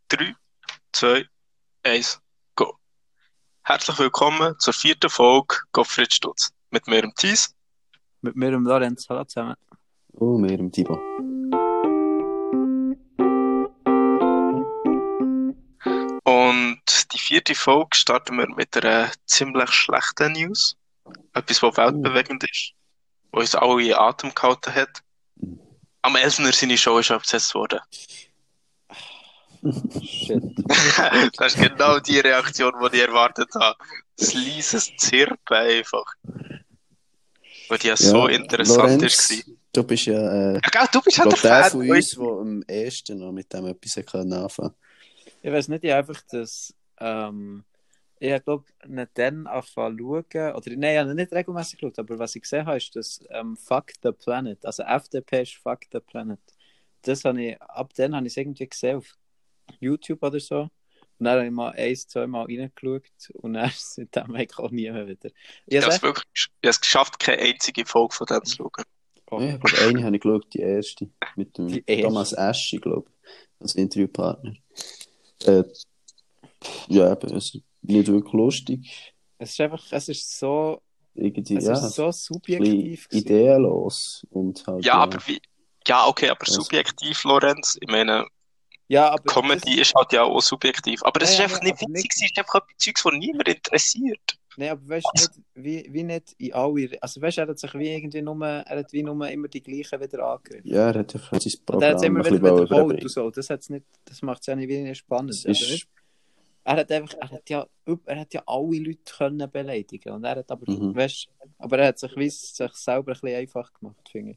3, 2, 1, go. Herzlich willkommen zur 4. Folge Gottfried Stutz. Mit mir im Thies. Mit mir und Lorenz, hallo zusammen. Oh, mir im Thibaut. Und die 4. Folge starten wir mit einer ziemlich schlechten News. Etwas, was weltbewegend ist. Was uns alle in Atem gehalten hat. Am Elsner seine Show ist abgesetzt worden. Shit. Das ist genau die Reaktion, die ich erwartet habe. Das leises Zirpen einfach. Weil die ja so interessant Lorenz, war. du bist ja, Ja, du bist ja der der Fan. von uns, der am ersten noch mit dem etwas anfangen konnte. Ich weiß nicht, ich einfach das, ich glaube, nicht dann anfangen zu schauen, oder nein, ich habe nicht regelmäßig geschaut, aber was ich gesehen habe, ist das Fuck the Planet, also FDP ist Fuck the Planet. Das habe ich, ab dann habe ich es irgendwie gesehen auf YouTube oder so. Und dann habe ich mal 1-2 Mal reingeschaut und dann seitdem eigentlich auch nie mehr wieder. Ich habe es geschafft, keine einzige Folge von dem zu schauen. Oh. Ja, ich glaube, eine habe ich geschaut, die erste. Mit dem Die erste? Thomas Aschi, glaube ich, als Interviewpartner. Ja, aber es ist nicht wirklich lustig. Es ist einfach, es ist so Irgendwie, so subjektiv gewesen. ideenlos. Und halt, Ja, aber wie? Ja, okay, aber Also- subjektiv, Lorenz. Ich meine, Ja, aber Comedy ist halt ja auch subjektiv. Aber es Ja, ist ja, einfach ja, nicht aber witzig, es ist einfach etwas Zeugs, das niemand interessiert. Nein, aber weißt du nicht, wie nicht in alle. Also weißt du, er hat sich wie irgendwie nur, immer die gleichen wieder angegriffen. ja, er hat einfach sein Und er hat Programm es immer ein wieder bisschen wiederholt überbringen. und so. Das macht es ja nicht weniger spannend. Es Also, ist- weißt, er hat ja alle Leute können beleidigen. Und er hat aber, weißt, aber er hat sich selber ein bisschen einfach gemacht, finde ich.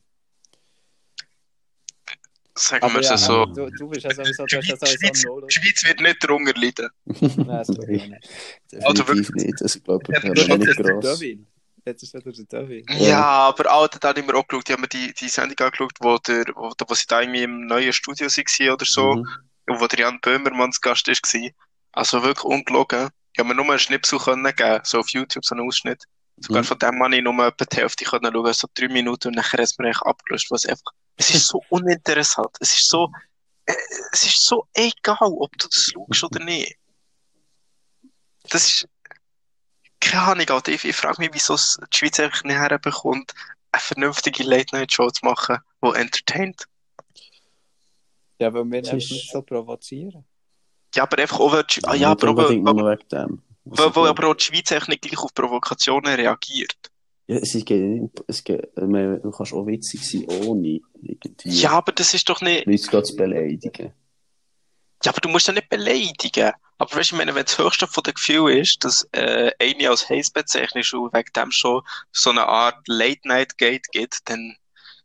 Sagen Aber wir ja, es so. du bist ja sowieso, du hast ja Die Schweiz, sowieso no die Schweiz wird nicht darunter leiden. Nein, das glaube ich nicht. Definitiv nicht. Also, ich glaube, Ja, wir das haben noch ist nicht gross. Jetzt ist wieder der Devil. Ja, aber Alter, da habe ich mir auch geschaut. Ich habe mir die Sendung angeschaut, wo sie da irgendwie im neuen Studio waren oder so. Und wo der Jan Böhmermann zu Gast war. Also wirklich ungelogen. Ich habe mir nur einen Schnipsel geben, so auf YouTube, so einen Ausschnitt. Sogar von dem habe ich nur etwa die Hälfte schauen, so 3 Minuten, und nachher hat es mir eigentlich abgelöscht. Es ist so uninteressant. Es ist so egal, ob du das schaust oder nicht. Das ist, keine Ahnung, Alter. Ich frage mich, wieso es die Schweiz einfach nicht herbekommt, eine vernünftige Late-Night-Show zu machen, die entertaint. Ja, weil wir Es nämlich ist- nicht so provozieren. Ja, aber einfach auch, weil die, Nicht unbedingt nur wegen dem. Also, weil aber auch die Schweiz eigentlich nicht gleich auf Provokationen reagiert. ja, du kannst auch witzig sein, ohne irgendwie Ja, aber das ist doch nicht... Leute zu beleidigen. Ja, aber du musst ja nicht beleidigen. Aber weißt du, ich meine, wenn das höchste von den Gefühlen ist, dass eine als heiß bezeichnest und wegen dem schon so eine Art Late-Night-Gate gibt, dann...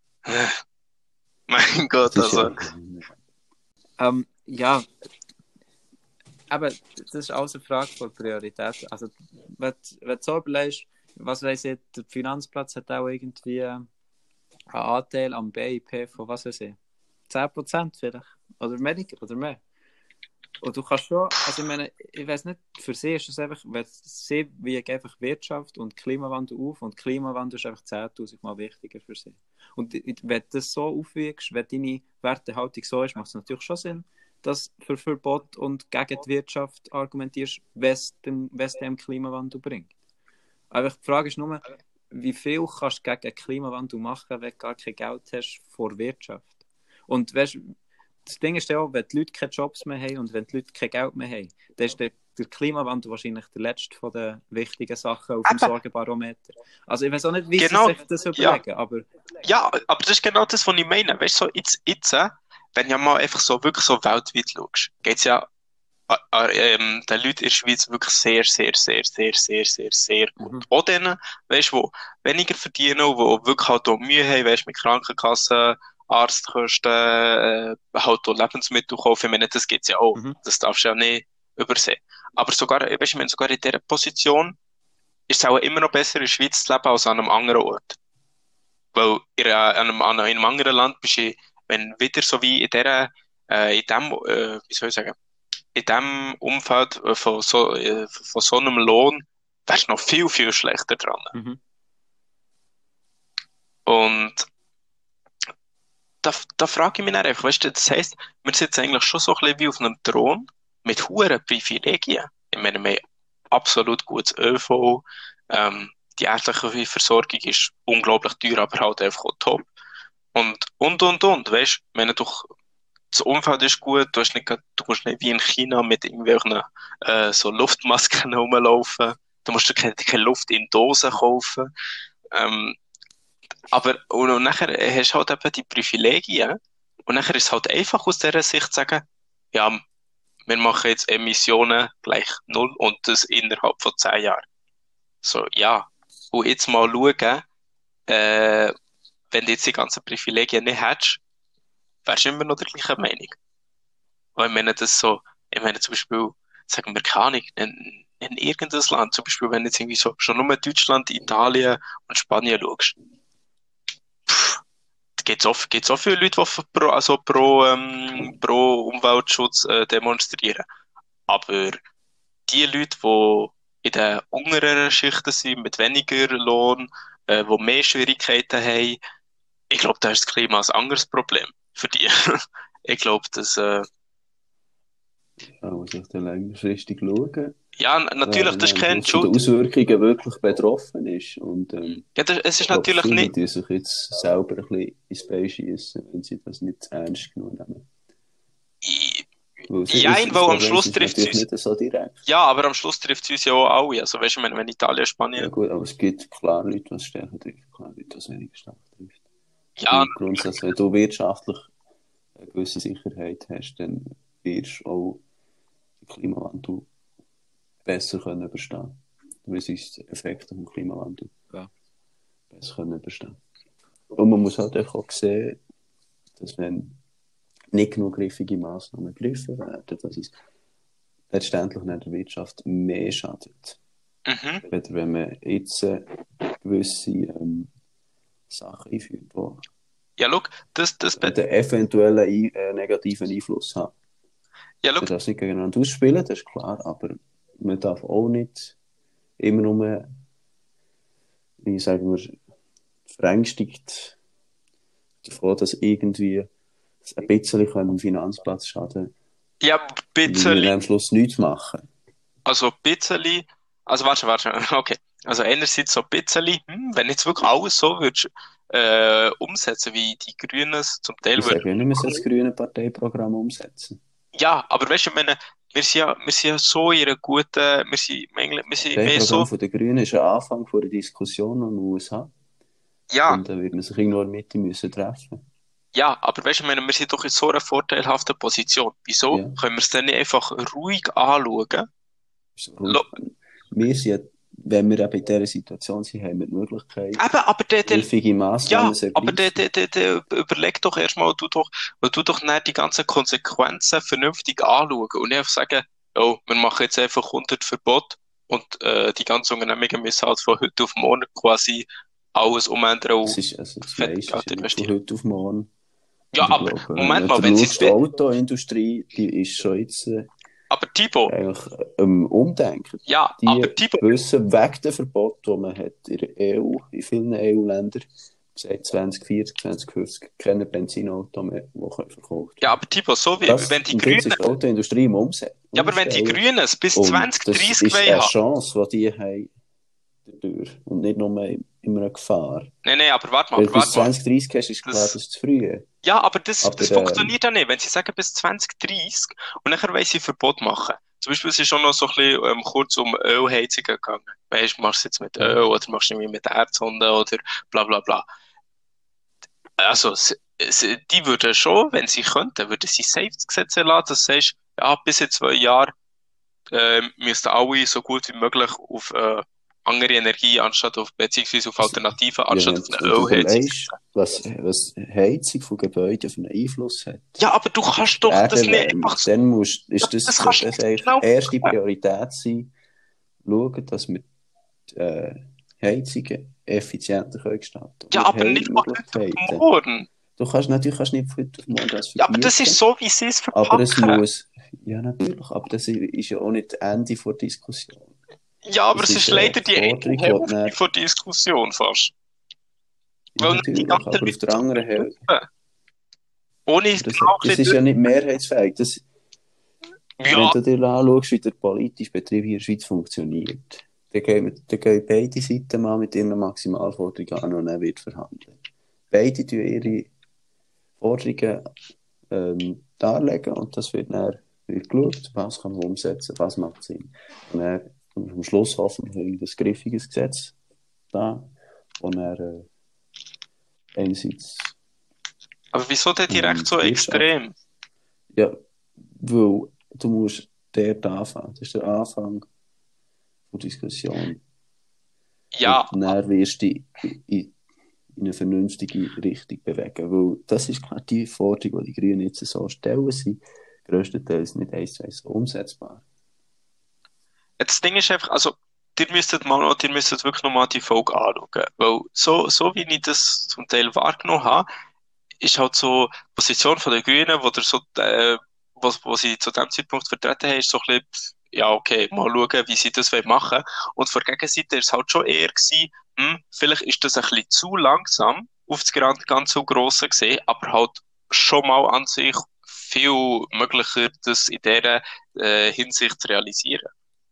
mein Gott, Das ist also... Ja, aber das ist alles eine Frage von Priorität. Also, wenn du so überlegst, was weiss ich, der Finanzplatz hat auch irgendwie einen Anteil am BIP von, was weiß ich, 10% vielleicht. Oder weniger, oder mehr. Und du kannst schon, also ich meine, ich weiss nicht, für sie ist es einfach, weil sie wiegen einfach Wirtschaft und Klimawandel auf, und Klimawandel ist einfach 10.000 Mal wichtiger für sie. Und wenn du das so aufwiegst, wenn deine Wertehaltung so ist, macht es natürlich schon Sinn, dass du für Verbot und gegen die Wirtschaft argumentierst, was dem Klimawandel bringt. Aber die Frage ist nur, wie viel kannst du gegen den Klimawandel machen, wenn du gar kein Geld hast vor Wirtschaft? Und weißt, das Ding ist ja auch, wenn die Leute keine Jobs mehr haben und wenn die Leute kein Geld mehr haben, dann ist der Klimawandel wahrscheinlich der letzte von den wichtigen Sachen auf dem Sorgenbarometer. Also ich weiß auch nicht, wie sie sich das überlegen, aber... Ja, aber das ist genau das, was ich meine. Weißt du, so jetzt, wenn du mal einfach so wirklich so weltweit schaust, geht es ja den Leuten in der Schweiz wirklich sehr, sehr, sehr, sehr, sehr, sehr, sehr gut. Auch denen, weißt du, die weniger verdienen und die wirklich halt auch Mühe haben, weißt du, mit Krankenkassen, Arztkosten, halt auch Lebensmittel kaufen. Ich meine, das gibt es ja auch. Das darfst du ja nicht übersehen. Aber sogar, weißt du, ich meine, sogar in dieser Position ist es auch immer noch besser, in der Schweiz zu leben als an einem anderen Ort. Weil in einem anderen Land bist du, wenn wieder so wie in dem, wie soll ich sagen, in dem Umfeld von so einem Lohn, wärst du noch viel, viel schlechter dran. Und da frage ich mich dann einfach, weißt du, das heisst, wir sitzen eigentlich schon so ein bisschen wie auf einem Thron, mit hohen Privilegien. Ich meine, wir haben absolut gutes ÖV, die ärztliche Versorgung ist unglaublich teuer, aber halt einfach auch top. Und. Weißt du, ich meine, das Umfeld ist gut, du musst nicht wie in China mit irgendwelchen so Luftmasken rumlaufen. Du musst dir keine Luft in Dosen kaufen. Und nachher hast du halt eben die Privilegien. Und nachher ist es halt einfach aus dieser Sicht zu sagen, ja, wir machen jetzt Emissionen gleich null und das innerhalb von 10 Jahren. So, ja. Und jetzt mal schauen, wenn du jetzt die ganzen Privilegien nicht hättest, wärst du immer noch der gleichen Meinung. Weil ich meine zum Beispiel, sagen wir keine Ahnung, in irgendein Land, zum Beispiel, wenn du jetzt irgendwie so schon nur Deutschland, Italien und Spanien schaust, gibt so viele Leute, die pro Umweltschutz demonstrieren. Aber die Leute, die in den unteren Schichten sind, mit weniger Lohn, die mehr Schwierigkeiten haben, ich glaube, da ist das Klima ein anderes Problem für die. Ich glaube, dass Man muss sich dann längerfristig schauen. ja, natürlich, das ist keine Von den Schuld. Auswirkungen wirklich betroffen ist. Und Ja, es ist ich glaube, natürlich viele nicht. die sich jetzt selber ein bisschen ins Bein schiessen, wenn sie das nicht zu ernst genug nehmen. Weil Nein, weil am Schluss trifft es natürlich uns. nicht so direkt. Ja, aber am Schluss trifft es uns ja auch alle. Also, weißt du, wenn Italien, Ja Spanien. gut, aber es gibt klar Leute, die es stärker treffen, klar Leute, die es weniger stark trifft. Ja, Und grundsätzlich, wenn du wirtschaftlich eine gewisse Sicherheit hast, dann wirst du auch den Klimawandel besser können überstehen. Weil sonst Effekte vom Klimawandel Ja. besser können überstehen. Und man muss halt auch sehen, dass wenn nicht genug griffige Massnahmen gegriffen werden, dass es letztendlich nicht der Wirtschaft mehr schadet. mhm. Weder wenn man jetzt gewisse Sachen einführt, die Ja, schau, einen eventuellen negativen Einfluss haben. ja, schau, Man darf es nicht gegeneinander ausspielen, das ist klar, aber man darf auch nicht immer nur, wie sagen wir, verängstigt davon, dass irgendwie ein bisschen am Finanzplatz schaden ja, kann, bisschen. und wir am Schluss nichts machen. Also ein bisschen, also warte, okay. Also einerseits so ein bisschen, wenn jetzt wirklich alles so würdest, umsetzen, wie die Grünen es zum Teil Ich würden. sage ja nicht, wir sollten das grüne Parteiprogramm umsetzen. Ja, aber weißt du, ich meine, wir sind ja so in einer guten, wir sind Das mehr so, Parteiprogramm der Grünen ist ein Anfang von einer Diskussion an den USA. ja, Und da wird man sich irgendwo in der Mitte müssen treffen. ja, aber weißt du, ich meine, wir sind doch in so einer vorteilhaften Position. Wieso Ja. können wir es dann nicht einfach ruhig anschauen? Wir sind, wenn wir eben in dieser Situation sind, haben wir die Möglichkeit, Eben, aber griffige Massnahmen zu aber ergreifen. überleg doch erstmal, du doch nicht die ganzen Konsequenzen vernünftig anschauen und nicht einfach sagen, oh, wir machen jetzt einfach 100 Verbot und die ganzen Unternehmungen müssen halt von heute auf morgen quasi alles umändern Das und meiste ist fertig ja nicht von investieren. heute auf morgen. Ja, Und ich aber glaube, Moment mal, wenn wenn du sie schaust, die Autoindustrie, die ist schon jetzt aber Thibaut, eigentlich Umdenken. ja, Die aber Thibaut, wissen, wegen der Verbote, die man hat in der EU, in vielen EU-Ländern, seit 2040, 2050, keine Benzinautos mehr, die verkauft werden. ja, aber Thibaut, so wie, Das wenn die im Prinzip Grünen, die Autoindustrie im Umstellen. ja, aber wenn die Grünen es bis Und 2030 das ist wollen eine haben, Chance, die die haben dadurch. Und nicht nur immer eine Gefahr. nein, aber warte Weil mal, bis 2030 hast, ist klar, Das- das ist zu früh. ja, aber das Aber, funktioniert ja nicht. Wenn sie sagen bis 2030 und nachher wollen sie Verbot machen. Zum Beispiel, es ist schon noch so ein bisschen kurz um Ölheizungen gegangen. Weißt du, machst du jetzt mit Öl oder machst du irgendwie mit Erdsonde oder bla bla bla. Also, die würden schon, wenn sie könnten, würden sie safe das Gesetz erlassen, dass du sagst, ja, bis in 2 Jahren müssten alle so gut wie möglich auf andere Energie anstatt auf, beziehungsweise auf Alternativen anstatt auf eine wenn du Ölheizung. überlegst, was Heizung von Gebäuden für einen Einfluss hat. Ja, aber du kannst doch das nicht Erderwärmung, einfach so. dann ist Das das kannst du eigentlich genau erste Priorität sein, schauen, dass wir Heizungen effizienter gestalten können. Ja, Wir aber haben nicht von heute auf Möglichkeiten. morgen. Du kannst natürlich nicht von heute auf morgen das Ja, aber das verbieten. ist so, wie sie es Aber es verpacken. muss, ja natürlich, aber das ist ja auch nicht das Ende der Diskussion. Ja, aber das es ist ist leider die eine Forderung, Hälfte die von der Diskussion fast. Ja, Weil nicht die natürlich, ganzen aber auf Leute der anderen Hälfte, Ohne das ist ja nicht mehrheitsfähig. Das Ja, Wenn du dir anschaust, wie der politische Betrieb hier in der Schweiz funktioniert, dann gehen beide Seiten mal mit ihren Maximalforderungen an und dann wird verhandelt. Beide tun ihre Forderungen darlegen und das wird geschaut, was kann man umsetzen, was macht Sinn. Und dann am Schluss hoffentlich ein griffiges Gesetz da, und dann einerseits aber wieso denn direkt so Wirtschaft. extrem? Ja, weil du musst dort anfangen. Das ist der Anfang der Diskussion. Ja, Und dann wirst du dich in eine vernünftige Richtung bewegen. Weil das ist klar die Forderung, die die Grünen jetzt so stellen, sind grösstenteils nicht eins zu eins umsetzbar. das Ding ist einfach, also, ihr müsstet wirklich nochmal die Folge anschauen. Weil so wie ich das zum Teil wahrgenommen habe, ist halt so die Position von den Grünen, wo sie zu dem Zeitpunkt vertreten haben, ist so ein bisschen, ja, okay, mal schauen, wie sie das machen wollen. Und von der Gegenseite ist es halt schon eher gewesen, vielleicht ist das ein bisschen zu langsam auf das ganze Grosse gesehen, aber halt schon mal an sich viel möglicher, das in dieser Hinsicht zu realisieren.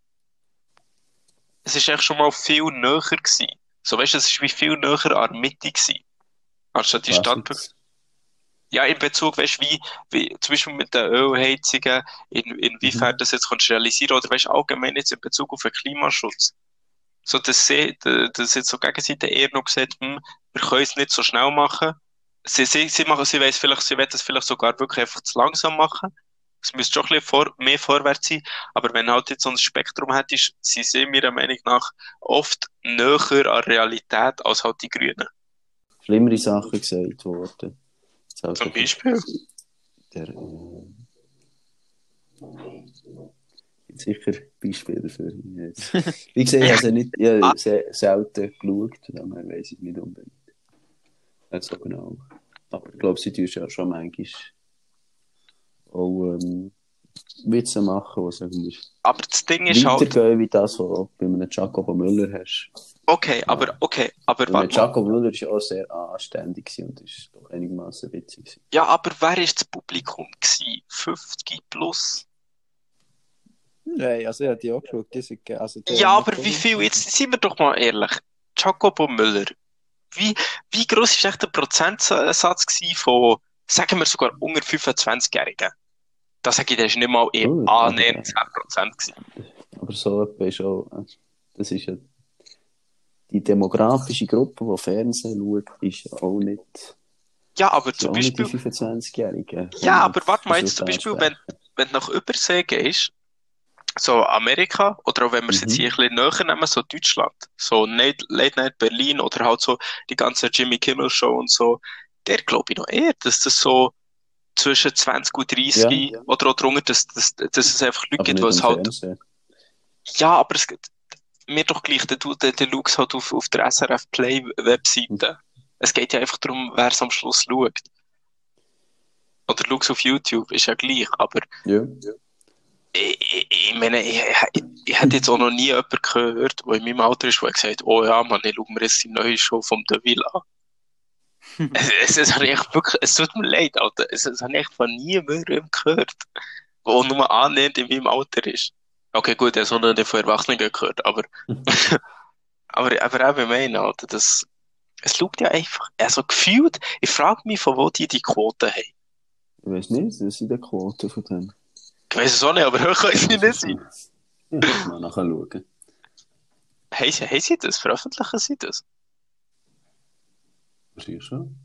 Es ist echt schon mal viel näher gewesen. So, weißt du, es ist wie viel näher an der Mitte gewesen. Anstatt die Was Standpunkte. jetzt? Ja, in Bezug, weißt du, wie zum Beispiel mit den Ölheizungen, inwiefern das jetzt kannst du realisieren, oder weißt du, allgemein jetzt in Bezug auf den Klimaschutz. So, dass jetzt so Gegenseite eher noch gesagt, wir können es nicht so schnell machen. Sie wollen es vielleicht sogar wirklich einfach zu langsam machen. Es müsste schon ein bisschen mehr vorwärts sein. Aber wenn halt jetzt so ein Spektrum hättest, sie sind meiner Meinung nach oft näher an Realität als halt die Grünen. Schlimmere Sachen gesagt worden. Also Zum Beispiel. Der, gibt sicher Beispiele dafür. Wie gesagt, ich habe nicht selten geschaut, daher weiss ich nicht unbedingt. Nicht so genau. Aber ich glaube, sie tun ja schon manchmal auch Witze machen, die sagen wir, Aber das Ding ist halt, weitergehen wie das, was du bei einem Jacobo Müller hast. okay, aber Weil warte mal. Jacobo Müller war ja auch sehr anständig und ist doch einigermaßen witzig gewesen. Ja, aber wer ist das Publikum gewesen? 50 plus? Nein, also ich habe die auch geschaut, die sind also die Ja, haben aber nicht wie so- viel, jetzt sind wir doch mal ehrlich. Jacobo Müller, wie groß ist echt der Prozentsatz gewesen von, sagen wir sogar unter 25-Jährigen? Da sage ich, das ist nicht mal Gut, annähernd 10% gewesen. aber so etwas ist auch, das ist ja die demografische Gruppe, die Fernsehen schaut, ist ja auch nicht, Ja, aber ist ja zum auch nicht die Beispiel, 25-Jährigen. ja, aber warte mal Das jetzt, zum wird Beispiel, ansprechen. wenn du nach Übersee gehst, so Amerika, oder auch wenn wir es jetzt hier ein bisschen näher nehmen, so Deutschland, so Late Night Berlin oder halt so die ganze Jimmy Kimmel Show und so, der glaube ich noch eher, dass das so zwischen 20 und 30 Ja. oder auch drunter, dass es einfach Leute Aber gibt, nicht die am es halt, Fernsehen. ja, aber es gibt, mir doch gleich, der schaut halt auf der SRF Play Webseite. Es geht ja einfach darum, wer es am Schluss schaut. Oder schaut auf YouTube, ist ja gleich, aber Ja. ich meine, ich hätte jetzt auch noch nie jemanden gehört, der in meinem Alter ist, der gesagt hat, oh ja, Mann, ich schaue mir jetzt die neue Show vom Deville an. Es habe ich echt wirklich, es tut mir leid, Alter, es habe ich echt von niemandem gehört, der nur annähernd in meinem Alter ist. Okay, gut, er hat noch nicht von Erwachsenen gehört, aber, aber auch bei meinen, Alter, es schaut ja einfach, also gefühlt, ich frage mich, von wo die Quoten haben. Ich weiß nicht, das sind die Quoten von dem. Ich weiß es auch nicht, aber höher können sie nicht sein. Ich muss mal nachschauen. Haben sie das? Veröffentlichen sie das? Sicher schon.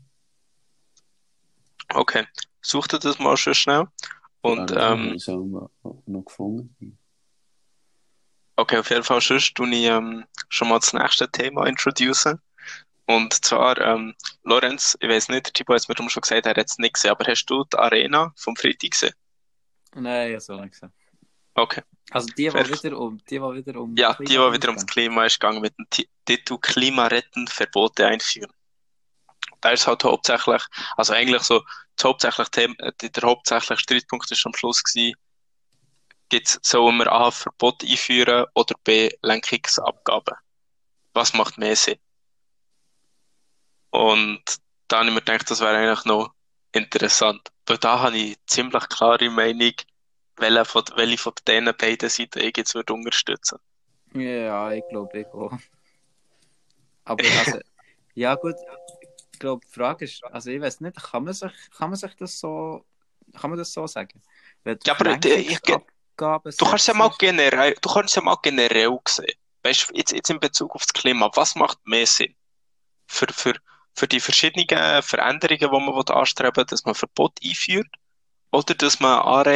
Okay, such dir das mal schon schnell. Und, Ja, habe ich es auch noch gefunden. okay, auf jeden Fall sonst tue ich schon mal das nächste Thema introducen. Und zwar, Lorenz, ich weiß nicht, der Typ hat es mir darum schon gesagt, er hat es nicht gesehen, aber hast du die Arena vom Freitag gesehen? Nein, ich habe es auch nicht gesehen. Okay. Also die, die wieder um Ja, die Klima wieder ums gehen. Klima ist gegangen mit dem Titel Klima retten, Verbote einführen. Da ist halt hauptsächlich, also eigentlich so, der hauptsächliche Streitpunkt ist am Schluss gewesen, sollen wir A, Verbot einführen oder B, Lenkungsabgaben? Was macht mehr Sinn? Und da habe ich mir gedacht, das wäre eigentlich noch interessant. Weil da habe ich ziemlich klare Meinung, welche von diesen beiden Seiten ich jetzt würde unterstützen. Ja, ich glaube, ich auch. Aber also, ja gut, ich glaube, die Frage ist, also ich weiß nicht, kann man sich das so, kann man das so sagen? Wenn du Ja, auf aber Lenkungsabgaben du kannst ja setzt, mal generell sehen. Weißt du, jetzt in Bezug auf das Klima, was macht mehr Sinn? Für, für, für die verschiedenen Veränderungen, die man anstreben will, dass man Verbot einführt oder dass man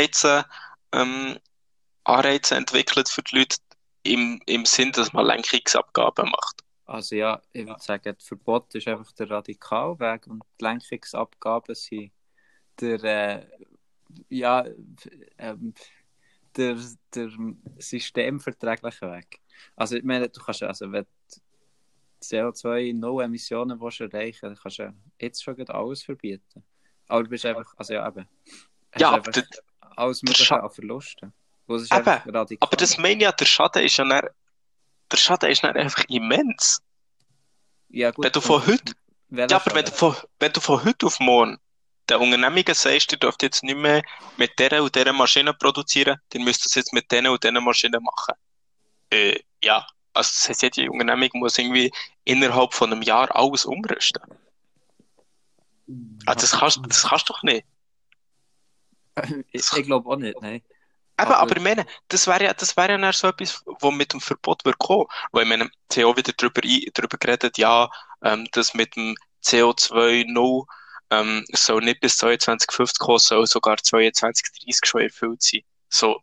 Anreize entwickelt für die Leute im Sinn, dass man Lenkungsabgaben macht. also ja, ich würde sagen, das Verbot ist einfach der Radikalweg und die Lenkungsabgaben sind der, ja, ähm, der systemverträgliche Weg. Also ich meine, du kannst also, wenn du CO2-No-Emissionen erreichen willst, dann kannst du ja jetzt schon gerade alles verbieten. Aber du bist einfach, also ja eben, hast Ja, aber einfach alles Mögliche an Verlusten. Das ist eben, einfach radikal. aber das meine ich ja, der Schaden ist dann einfach immens. Ja gut, Wenn du von heute, welcher aber Schaden? wenn du von heute auf morgen den Unternehmungen sagst, ihr dürft jetzt nicht mehr mit dieser und dieser Maschine produzieren, dann müsst ihr es jetzt mit diesen und diesen Maschinen machen. Ja, also das heisst, jede Unternehmung muss irgendwie innerhalb von einem Jahr alles umrüsten. Ah, das kannst du doch nicht. Ich glaube auch nicht, nein. Aber ich meine, das wäre ja dann so etwas, wo mit dem Verbot würde kommen. Weil ich meine, sie haben auch wieder drüber geredet, ja, das mit dem CO2 soll nicht bis 2250 kommen, soll sogar 2230 schon erfüllt sein. So,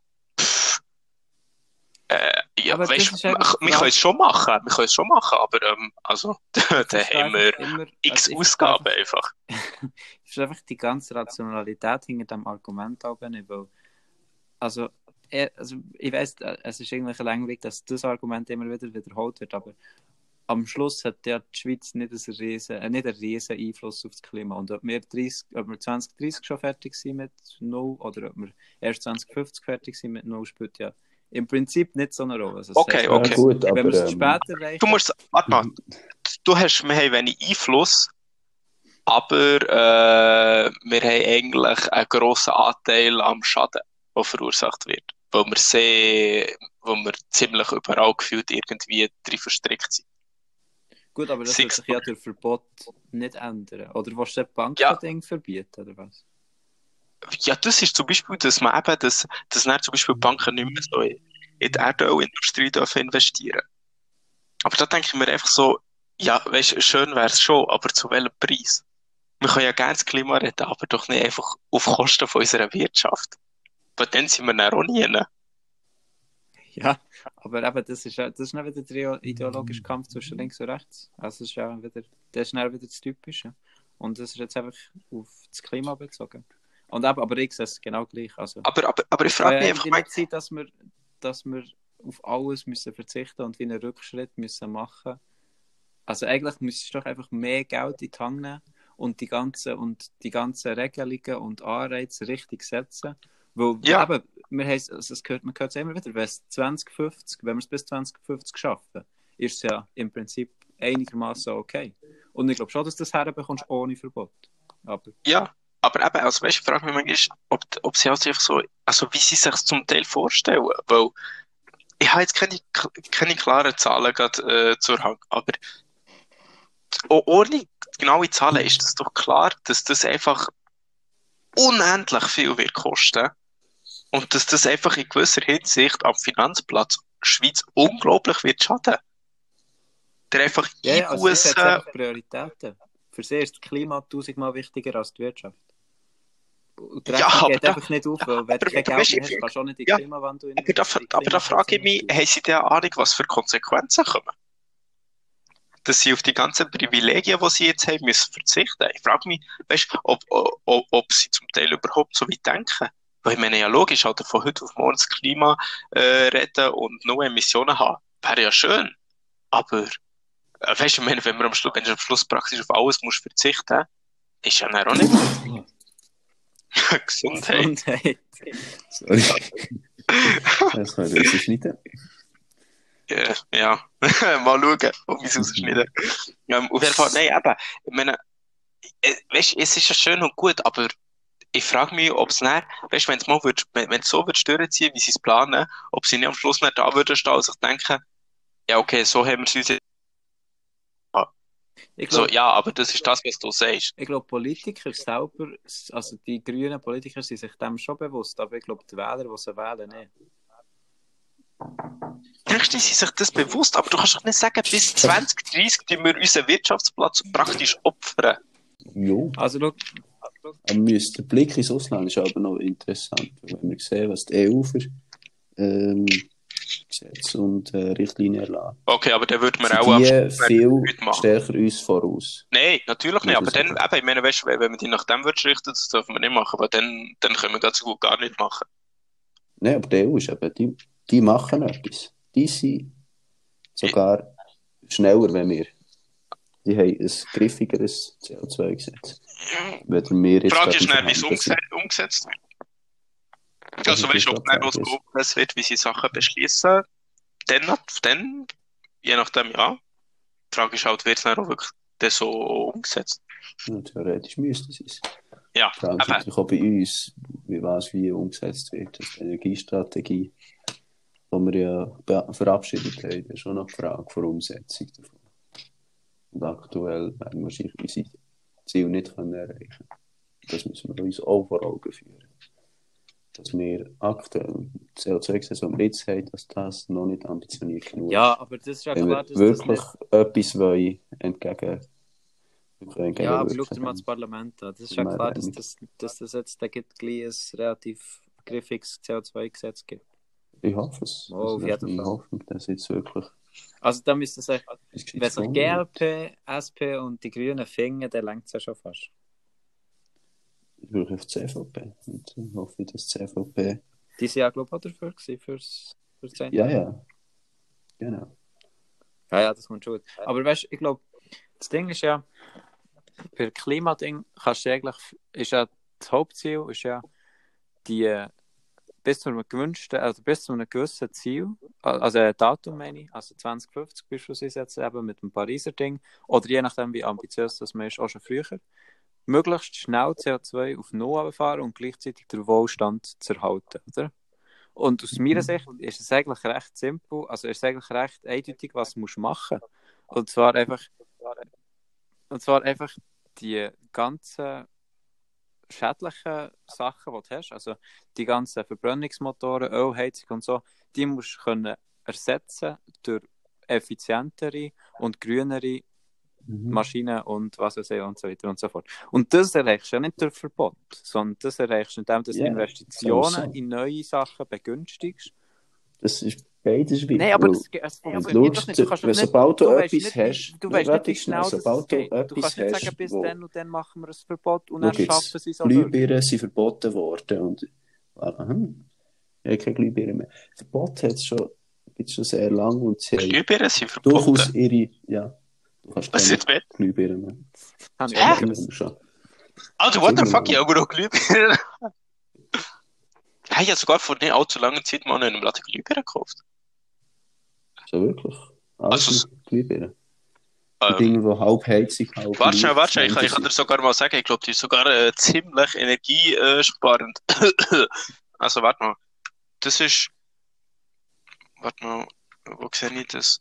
ja, Aber das weißt ist du, einfach die wir können es schon machen, aber also, da verstehe haben wir immer, x also ich Ausgaben einfach. ist einfach die ganze Rationalität hinter dem Argument auch nicht, weil, also ich weiss, es ist irgendwie langweilig, dass das Argument immer wieder wiederholt wird, aber am Schluss hat ja die Schweiz nicht einen riesen Einfluss auf das Klima. Und ob wir 2030 schon fertig sind mit null oder ob wir erst 2050 fertig sind mit null, spielt ja im Prinzip nicht so eine Rolle. Also, das Okay, heisst, okay. Gut, wenn wir es aber später erreichen, Du musst, warte mal, wir haben wenig Einfluss, aber wir haben eigentlich einen grossen Anteil am Schaden, der verursacht wird. Weil wir ziemlich überall gefühlt irgendwie drin verstrickt sind. gut, aber das wird sich ja durch Verbot nicht ändern. Oder willst du das Bankending verbieten, oder was? Ja, das ist zum Beispiel, dass man eben, dass dann zum Beispiel Banken nicht mehr so in die Erdölindustrie dürfen investieren. Aber da denke ich mir einfach so, ja, weißt, schön wäre es schon, aber zu welchem Preis? Wir können ja gerne das Klima retten, aber doch nicht einfach auf Kosten von unserer Wirtschaft. Weil dann sind wir dann auch nie. Ja, aber eben, das ist nicht wieder der ideologische Kampf zwischen links und rechts. Also das ist ja wieder, das ist dann wieder das Typische. Und das ist jetzt einfach auf das Klima bezogen. Und eben, aber ich sehe es genau gleich. Also, Aber ich frage mich einfach, nicht sein, dass wir auf alles müssen verzichten und wie einen Rückschritt müssen machen. Also eigentlich müsstest du doch einfach mehr Geld in die Hand nehmen und die ganzen Regelungen und Anreize richtig setzen. Weil ja, eben, man hört es immer wieder, wenn wir es bis 2050 schaffen, ist es ja im Prinzip einigermaßen okay. Und ich glaube schon, dass du das herbekommst ohne Verbot. ja. Aber eben, also weißt, ich frage mich manchmal, ob sie halt einfach so, also wie sie sich das zum Teil vorstellen. Weil ich habe jetzt keine klaren Zahlen gerade zur Hand, aber ohne genaue Zahlen ist es doch klar, dass das einfach unendlich viel wird kosten und dass das einfach in gewisser Hinsicht am Finanzplatz Schweiz unglaublich wird schaden. Der einfach Ja, also das hat einfach Prioritäten. Für sie ist das Klima 1000-mal wichtiger als die Wirtschaft. Und die Rechnung geht einfach nicht auf, weil wenn du kein Geld mehr hast, kannst du auch nicht in den Klimawandel investieren. Aber da frage ich mich, haben Sie denn eine Ahnung, was für Konsequenzen kommen? Dass sie auf die ganzen Privilegien, die sie jetzt haben, müssen verzichten. Ich frage mich, weißt, ob sie zum Teil überhaupt so weit denken. Weil ich meine, ja logisch, halt von heute auf morgen das Klima retten und nur Emissionen haben, wäre ja schön. Aber weißt du, ich meine, wenn du am Schluss praktisch auf alles musst verzichten, ist ja dann auch nicht gut. Gesundheit. Sorry. Das kann ich rausschneiden. Ja, mal schauen, ob ich es rausschneide. Auf jeden Fall, nein, eben, ich meine, weißt, es ist ja schön und gut, aber ich frage mich, ob es dann, weißt du, wenn es mal wenn es so wird durchziehen, wie sie es planen, ob sie nicht am Schluss nicht da würden stehen und sich denken, ja, okay, so haben wir es uns jetzt. Ich So, glaube, ja, aber das ist das, was du sagst. Politiker selber, also die grünen Politiker sind sich dem schon bewusst, aber ich glaube, die Wähler, die sie wählen, nicht. Denkst du, sie sind sich das bewusst? Aber du kannst doch nicht sagen, bis 2030 tun wir unseren Wirtschaftsplatz praktisch opfern. Jo. Also, schau, Aber der Blick ins Ausland ist aber noch interessant, wenn wir sehen, was die EU für Gesetze und Richtlinien erlaubt. Okay, aber dann würde man Sind auch am die Schluss viel nichts machen. stärker uns voraus? Nein, natürlich nicht. Muss Aber ich dann, sagen. eben, ich meine, weißt du, wenn man die nach dem würdest richten, das dürfen wir nicht machen, aber dann können wir ganz so gut gar nicht machen. Nein, aber die EU ist eben, die machen etwas. Die sind sogar schneller, wenn wir. Die haben ein griffigeres CO2-Gesetz. Wenn wir Die jetzt Frage gerade ist dann, wie es verhandeln sind. umgesetzt wird. Das Also, ist weißt du, die ob dann was Frage. Progress wird, wie sie Sachen beschließen, dann, je nachdem, ja. Die Frage ist halt, wird es dann auch wirklich dann so umgesetzt? Ja, theoretisch müsste es sein. Ja, Die Frage ist aber natürlich auch bei uns, wie umgesetzt wird. Das ist die Energiestrategie, die wir ja verabschiedet haben, das ist schon noch die Frage der Umsetzung davon. Und aktuell werden wir wahrscheinlich unsere Ziele nicht erreichen können. Das müssen wir uns auch vor Augen führen. Dass wir aktuell das CO2-Gesetz, das wir jetzt haben, dass das noch nicht ambitioniert genug ist. ja, aber das ist ja Wenn klar, wir dass wirklich das nicht... etwas wollen, entgegenwirken. Ja, aber schau dir mal das Parlament an. Das ist ja Mehr klar, dass wenig. das jetzt da gibt gleich ein relativ griffiges CO2-Gesetz gibt. Ich hoffe es. Oh, auf Das ist jeden meine Fall. Hoffnung, dass jetzt wirklich Also da müsste sich, das wenn sich gefunden wird. GLP, SP und die Grünen finden, dann längt es ja schon fast. Ich würde auf die CVP. Und ich hoffe, dass die CVP. Die sind ja, glaube ich, auch dafür gewesen, fürs 10. Ja, ja. Genau. Ja, das kommt schon gut. Aber weißt du, ich glaube, das Ding ist ja, für Klimading kannst du eigentlich, ist ja das Hauptziel, ist ja die bis zu einem gewünschten, also bis zu einem gewissen Ziel, also ein Datum meine ich, also 2050 beispielsweise jetzt eben mit dem Pariser Ding, oder je nachdem wie ambitiös das man ist, auch schon früher, möglichst schnell CO2 auf Null fahren und gleichzeitig den Wohlstand zu erhalten, oder? Und aus meiner Sicht ist es eigentlich recht simpel, also ist es eigentlich recht eindeutig, was du machen musst. Und zwar einfach die ganzen schädlichen Sachen, die du hast, also die ganzen Verbrennungsmotoren, Ölheizung und so, die musst du können ersetzen durch effizientere und grünere Maschinen und was weiß ich und so weiter und so fort. Und das erreichst du ja nicht durch Verbot, sondern das erreichst du, indem du Ja, Investitionen sowieso. in neue Sachen begünstigst. Das ist beides wichtig. Nein, aber weil das wenn funktioniert doch nicht. Du kannst doch nicht, sobald du weißt etwas nicht, hast, du weißt nicht, wie warte schnell das sobald du geht. Du etwas kannst nicht hast, sagen, bis wo, dann und dann machen wir ein Verbot und schau dann schaffen jetzt, sie es auch wirklich. Glühbirnen sind verboten worden und ich habe keine Glühbirnen mehr. Verbot gibt's schon sehr lange und sie haben Glühbirnen sind durchaus verboten. ihre, ja, du kannst Was keine ist mit? Glühbirnen mehr. Habe ich Hä? auch nicht Immer gewusst. schon. Alter, what the Immer fuck, noch. ich habe noch Glühbirnen. Hey, ich habe sogar vor nicht allzu langer Zeit mal in einem Laden Glühbirnen gekauft. So wirklich. Alles Also, mit Glühbirnen. Die Dinge, die halb heizig, halb Warte schnell, Licht ich kann sind. dir sogar mal sagen, ich glaube, die ist sogar ziemlich energiesparend. Also, warte mal. Das ist. Warte mal, wo sehe ich das?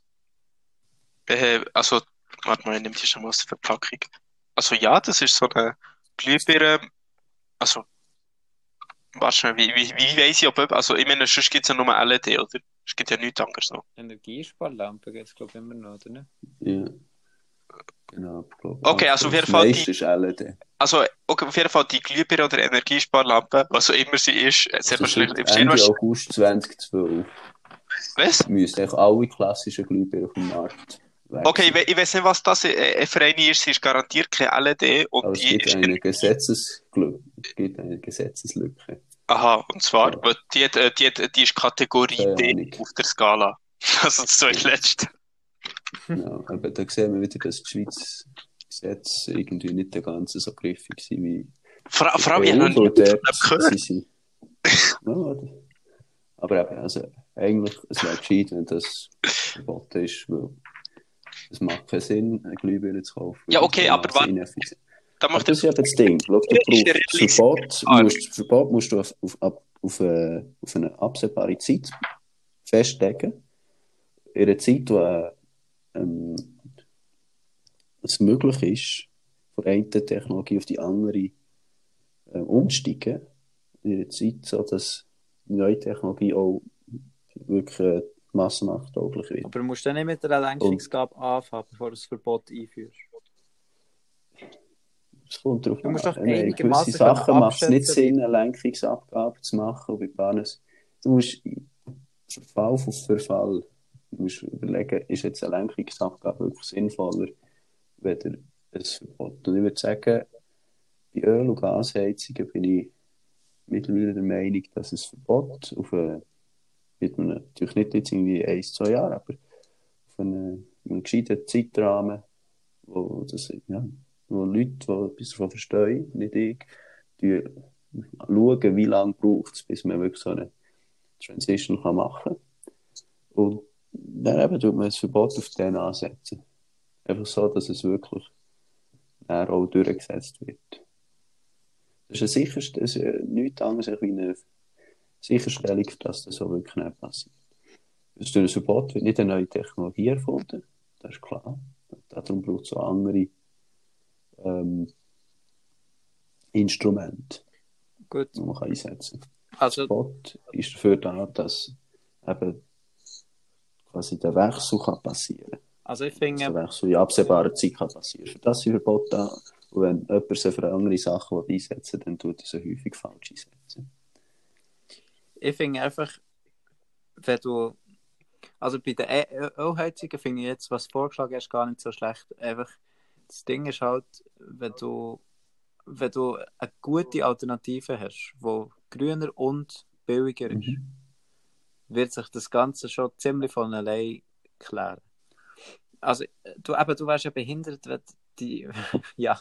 Also, warte mal, ich nehme die schon mal aus der Verpackung. Also, ja, das ist so eine Glühbirne. Also, warte schnell, wie weiss ich, also, ich meine, sonst gibt es ja nur LED, oder? Es gibt ja nichts anderes noch. Energiesparlampe gibt es, glaube ich, immer noch, oder nicht? Ja. Genau, ich glaube. Okay, also auf jeden das Fall meiste ist LED. Also, okay, auf jeden Fall die Glühbirne oder Energiesparlampe, was auch immer sie ist, sehr Also wahrscheinlich. seit Ende August 2012 Was? müssen eigentlich alle klassischen Glühbirnen auf dem Markt weg Okay, sein. ich weiß nicht, was das für eine ist. Sie ist garantiert keine LED und Aber es die gibt ist. eine Gesetzeslücke. Aha, und zwar, Ja. weil die ist Kategorie Keine D Ahnung. auf der Skala. Also das zweitletzte. Genau, aber da sehen wir wieder, dass die Schweiz Gesetze irgendwie nicht der ganze so griffig sind wie Vor allem, ich habe noch nie von davon gehört. sie. Ja, aber eben, also eigentlich, es wäre gescheit, wenn das verboten ist, weil es macht keinen Sinn, eine Glühbirne zu kaufen. Ja, okay, aber warte. Da Aber macht das ist eben das Ding. Schau, du brauchst das Verbot musst du auf eine absehbare Zeit festlegen. In einer Zeit, wo es möglich ist, von einer Technologie auf die andere umzusteigen. In einer Zeit, so dass neue Technologie auch wirklich massenmarkttauglich wird. Aber du musst dann nicht mit einer Lenkungsgabe anfangen, bevor du das Verbot einführst. Es kommt darauf Du musst an. doch einigermaßen Gewisse Sachen macht es nicht abschätzen, Sinn, eine Lenkungsabgabe zu machen. Und bei Bahnen, du musst Fall auf Verfall du musst überlegen, ist jetzt eine Lenkungsabgabe wirklich sinnvoller, weder ein Verbot. Und ich würde sagen, bei Öl- und Gasheizungen bin ich mittlerweile der Meinung, dass ein Verbot natürlich nicht jetzt irgendwie 1-2 Jahre, aber auf einen gescheiten Zeitrahmen, wo Leute, die etwas davon verstehen, nicht ich, die schauen, wie lange braucht es, bis man wirklich so eine Transition machen kann. Und dann eben tut man ein Verbot auf den ansetzen. Einfach so, dass es wirklich dann auch durchgesetzt wird. Das ist nichts anderes als eine Sicherstellung, dass das so wirklich nicht passiert. Durch ein Verbot wird nicht eine neue Technologie erfunden, das ist klar. Darum braucht es auch andere Instrumente, Gut. die man einsetzen kann. Also, Das Verbot ist dafür da, dass eben quasi der Wechsel passieren kann. Also ich Dass finde, der Wechsel in absehbarer Zeit passieren kann. Für das sind Verbote da. Und wenn jemand sie für andere Sachen einsetzen will, dann tut er sie häufig falsch einsetzen. ich finde einfach, wenn du, also bei den Ölheizungen finde ich jetzt, was du vorgeschlagen hast, gar nicht so schlecht. Einfach, das Ding ist halt, wenn du eine gute Alternative hast, die grüner und billiger ist, wird sich das Ganze schon ziemlich von allein klären. Also, du wärst ja behindert, wenn die, ja,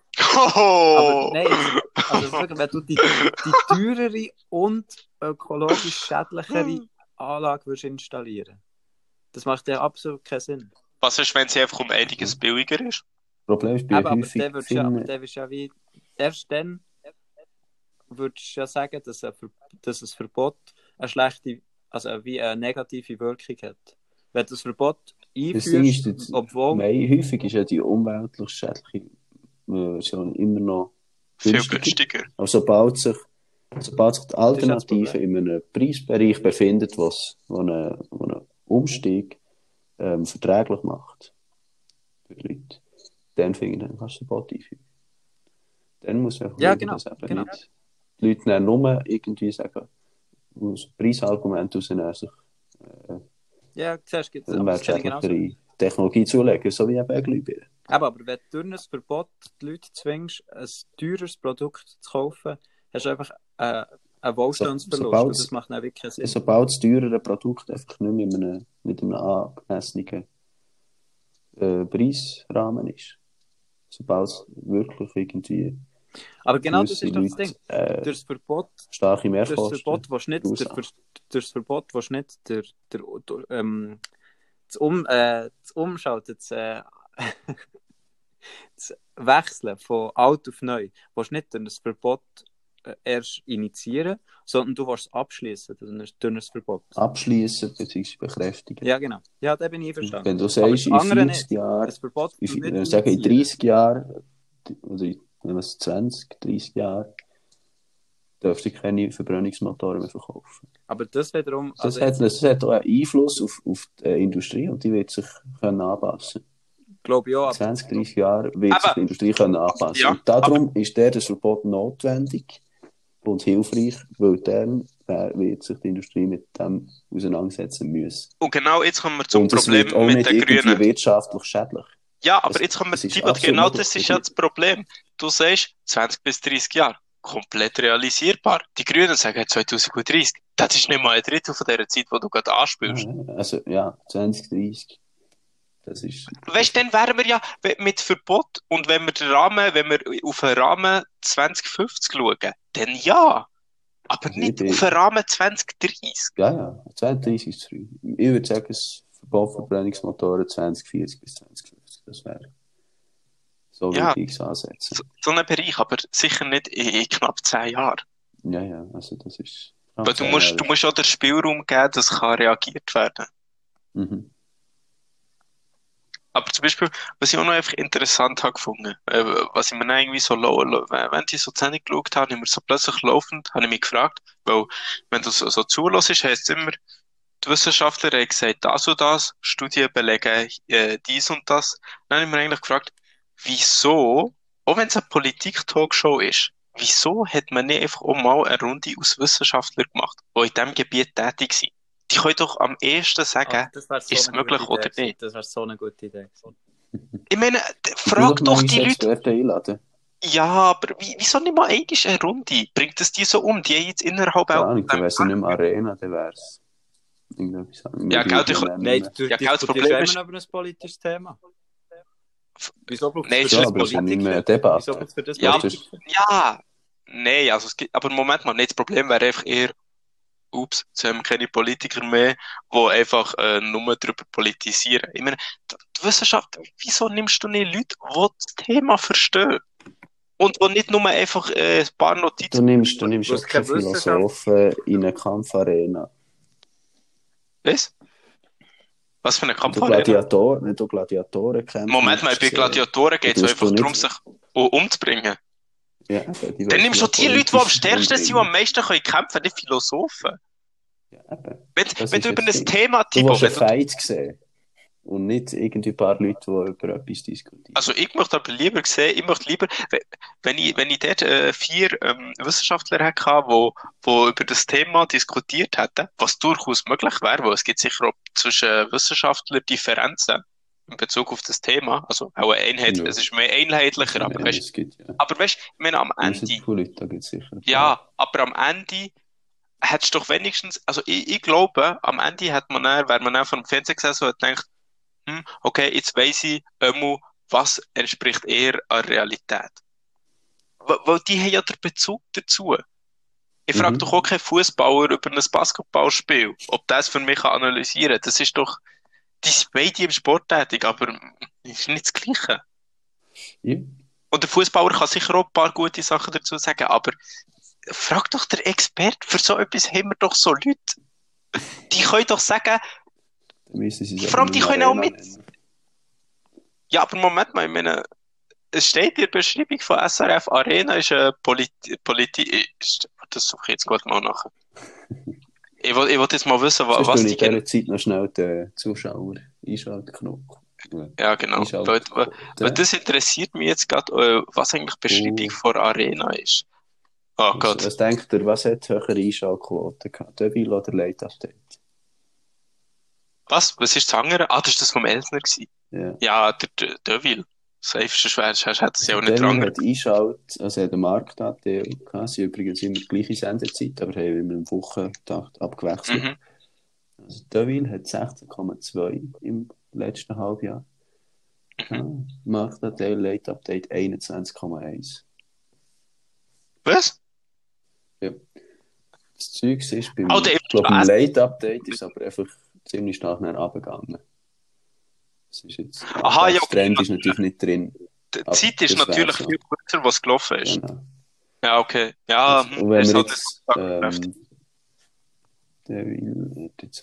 aber nein, also wirklich, wenn du die teurere und ökologisch schädlichere Anlage würdest installieren. Das macht ja absolut keinen Sinn. Was ist, wenn sie einfach um einiges billiger ist? Das Problem ist bei Aber häufig der würdest ja wie, erst dann würdest du ja sagen, dass ein Verbot eine schlechte, also wie eine negative Wirkung hat. Wenn du das Verbot das Ding ist, einführst, obwohl... häufig ist ja die umweltlich schädliche Version immer noch Viel günstiger. günstiger. Aber sobald sich die Alternative in einem Preisbereich befindet, wo einen Umstieg verträglich macht für die Leute, dann finde ich, dann kannst du das Verbot einführen. Dann muss man einfach schauen, dass eben nicht die Leute dann nur irgendwie sagen, aus Preisargument rausnehmen, sich ja, zuerst gibt es umweltschädlichere Technologie zulegen, so wie eben Glühbirnen. Aber wenn du durch ein Verbot die Leute zwingst, ein teures Produkt zu kaufen, hast du einfach einen Wohlstandsverlust. Und das macht dann wirklich keinen Sinn. Sobald das teurere Produkt einfach nicht mehr mit einem angemessenen Preisrahmen ist. Sobald es wirklich irgendwie... Aber genau das ist doch das Ding. Durch das Verbot... Starke Mehrkosten. Durch das Verbot willst du nicht das Umschalten, das Wechseln von alt auf neu, willst du nicht durch das Verbot erst initiieren, sondern du willst es abschließen durch das Verbot. Abschließen bzw. bekräftigen. Ja, genau. Ja, da bin ich verstanden. Wenn du sagst, in 40 Jahren, in 30 Jahren, oder in 20, 30 Jahren, dürfte ich keine Verbrennungsmotoren mehr verkaufen. Aber das wiederum... Das hat auch einen Einfluss auf die Industrie und die wird sich anpassen. Glaube ich auch. 20, 30 Jahre wird sich die Industrie anpassen. Ja, und darum ist das Verbot notwendig und hilfreich, weil dann wird sich die Industrie mit dem auseinandersetzen müssen. Und genau jetzt kommen wir zum und Problem wird auch mit nicht den Grünen. Wirtschaftlich schädlich. Ja, aber jetzt kommen wir, genau das ist ja das Problem. Du sagst 20 bis 30 Jahre, komplett realisierbar. Die Grünen sagen 2030. Das ist nicht mal ein Drittel von der Zeit, die du gerade anspielst. Also ja, 20, 30. Das ist... Weißt du, dann wären wir ja mit Verbot und wenn wir auf den Rahmen 2050 schauen, dann ja. Aber nicht auf den Rahmen 2030. Ja, 2030 ist zu früh. Ich würde sagen, das Verbot Verbrennungsmotoren 2040 bis 2050. Das wäre So Ja. würde ich es ansetzen. So einen Bereich, aber sicher nicht in knapp 10 Jahren. Ja, also das ist... Weil du musst auch den Spielraum geben, dass kann reagiert werden. Mhm. Aber zum Beispiel, was ich auch noch einfach interessant habe gefunden, was ich mir dann irgendwie so, wenn ich so die Sendung geschaut habe, habe ich mir so plötzlich laufend, habe ich mich gefragt, weil, wenn du so zulässt, heisst es immer, die Wissenschaftler haben gesagt, das und das, Studien belegen dies und das. Dann habe ich mir eigentlich gefragt, wieso, auch wenn es eine Politik-Talkshow ist, wieso hat man nicht einfach auch mal eine Runde aus Wissenschaftlern gemacht, die in diesem Gebiet tätig sind? Die können doch am ehesten sagen, Das wäre so ist es eine gute möglich oder Idee. nicht. Das wäre so eine gute Idee. Ich meine, Du frag doch mal die Leute. Experten einladen. Ja, aber wieso nicht mal eine Runde? Bringt es die so um? Die haben jetzt innerhalb Keine auch... Ahnung, dann wäre es nicht mehr Arena, dann wäre es irgendetwas anderes. Ja, gell, du- Nein, du Ja, das diskutierst Problem ist- immer über ein politisches Thema. Wieso braucht Nein, es es für ist das aber es ist ja nicht mehr eine Politiker? Debatte. Wieso braucht es für das Ja, Politiker? Ja, nein, also es gibt... Aber Moment mal, nicht das Problem wäre einfach eher... Ups, jetzt haben wir keine Politiker mehr, die einfach nur darüber politisieren. Ich meine, die Wissenschaft, wieso nimmst du nicht Leute, die das Thema verstehen? Und die nicht nur einfach ein paar Du Notizen... nimmst Du auch hast keine keine Wissenschaft. Philosophen in eine Kampfarena. Was? Was für eine Du Kampfarena? Gladiatoren kämpfen. Moment mal, bei Gladiatoren geht es tust einfach du darum, nicht- sich umzubringen. Ja, Dann nimmst du die Leute, die am stärksten sind, die am meisten können kämpfen, nicht Philosophen. Ja, eben. Wenn Das du ist über das ein Ding. Thema, Du Thibaut, willst wenn einen du, Fight sehen. Und nicht irgendwie ein paar Leute, die über etwas diskutieren. also ich möchte aber lieber sehen, ich möchte lieber, wenn ich dort 4 Wissenschaftler hatte, die über das Thema diskutiert hätten, was durchaus möglich wäre, weil es gibt sicher auch zwischen Wissenschaftlern Differenzen in Bezug auf das Thema, also auch Ja. es ist mehr einheitlicher, aber Ja, weißt, es gibt ja. ich meine, am Ende, Außenpolitik gibt es sicher. ein paar. ja, aber am Ende hättest du doch wenigstens, also ich glaube, am Ende wäre man dann vor dem Fernseher gesessen und hat gedacht, okay, jetzt weiss ich, was entspricht eher an Realität. Weil die haben ja den Bezug dazu. Ich frage Mhm. doch auch keinen Fußballer über ein Basketballspiel, ob das für mich analysieren kann. Das ist doch, die sind beide im Sport tätig, aber es ist nicht das Gleiche. Ja. Und der Fußballer kann sicher auch ein paar gute Sachen dazu sagen, aber frag doch der Experte, für so etwas haben wir doch so Leute. Die können doch sagen, Dann müssen sie es Vor allem, aber die nicht können auch Arena mit- nennen. ja, aber Moment mal, ich meine, es steht in der Beschreibung von SRF, Arena ist eine das suche ich jetzt gut mal nach. Ich will jetzt mal wissen, Sonst was tue die ich in kennen. dieser Zeit noch schnell den Zuschauer einschalten. Ja, genau. Weil das interessiert mich jetzt gerade, was eigentlich die Beschreibung von Arena ist. Oh Gott. Was denkt ihr, was hat höhere Einschaltquote gehabt? Deville oder Late Update? Was? Was ist das andere? Ah, das war das vom Elsner gewesen. Ja. Ja, der Deville. Safe ist schwer, hat es ja auch nicht Deville dran. hat Einschalt, also hat einen Marktanteil gehabt. Sie haben übrigens immer die gleiche Sendezeit, aber haben immer im Wochentakt abgewechselt. Mhm. Also Deville hat 16,2 im letzten Halbjahr. Marktanteil Late Update 21,1. Was? Das Zeug ist beim, Oh, der- ich glaube, beim Late Update ist aber einfach ziemlich stark nach runtergegangen. Das ist jetzt, Aha, ja, das Trend ist natürlich nicht drin. Die Aber Zeit ist das wär natürlich so. viel kürzer, was gelaufen ist. Genau. Ja, okay. Ja, Und wenn ist wir halt jetzt, nicht so Deville, jetzt